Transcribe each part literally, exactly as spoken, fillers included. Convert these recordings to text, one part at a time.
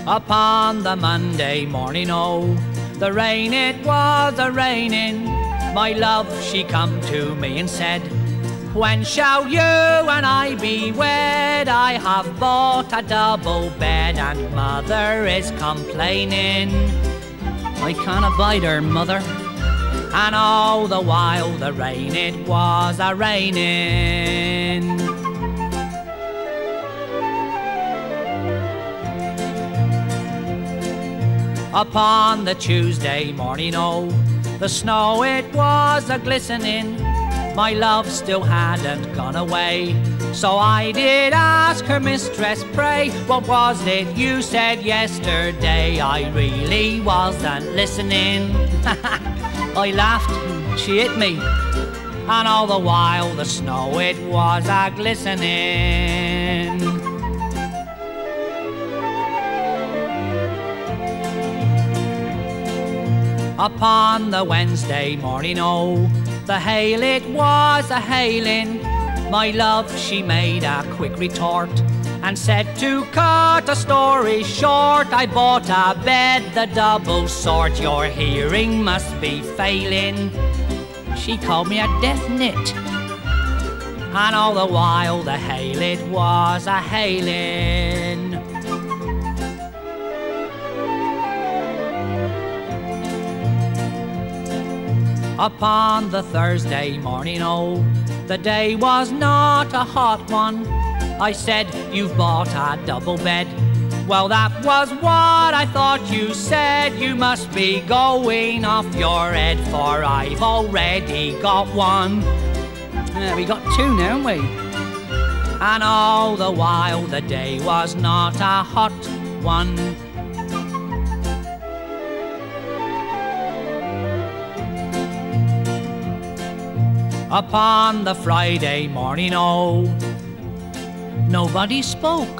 Upon the Monday morning, oh, the rain it was a-raining. My love, she come to me and said, when shall you and I be wed? I have bought a double bed and mother is complaining. I can't abide her, mother. And all the while the rain it was a-raining. Upon the Tuesday morning, oh, the snow it was a-glistening. My love still hadn't gone away, so I did ask her mistress, pray, what was it you said yesterday? I really wasn't listening. I laughed, she hit me, and all the while the snow it was a-glistening. Upon the Wednesday morning, oh, the hail it was a-hailing. My love, she made a quick retort and said, to cut a story short, I bought a bed, the double sort. Your hearing must be failing. She called me a deaf nit, and all the while the hail it was a-hailing. Upon the Thursday morning, oh, the day was not a hot one. I said, you've bought a double bed. Well, that was what I thought you said. You must be going off your head, for I've already got one. Uh, we got two now, haven't we? And all the while the day was not a hot one. Upon the Friday morning, oh, nobody spoke.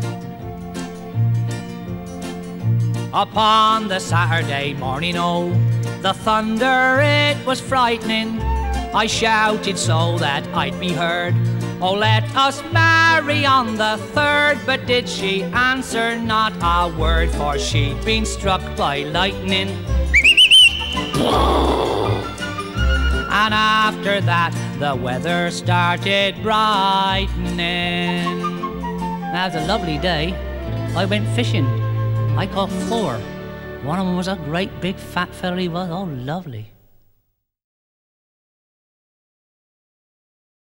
Upon the Saturday morning, oh, the thunder it was frightening. I shouted so that I'd be heard, oh, let us marry on the third. But did she answer? Not a word, for she'd been struck by lightning. And after that, the weather started brightening. That was a lovely day. I went fishing. I caught four. One of them was a great big fat fella he was. Oh, lovely.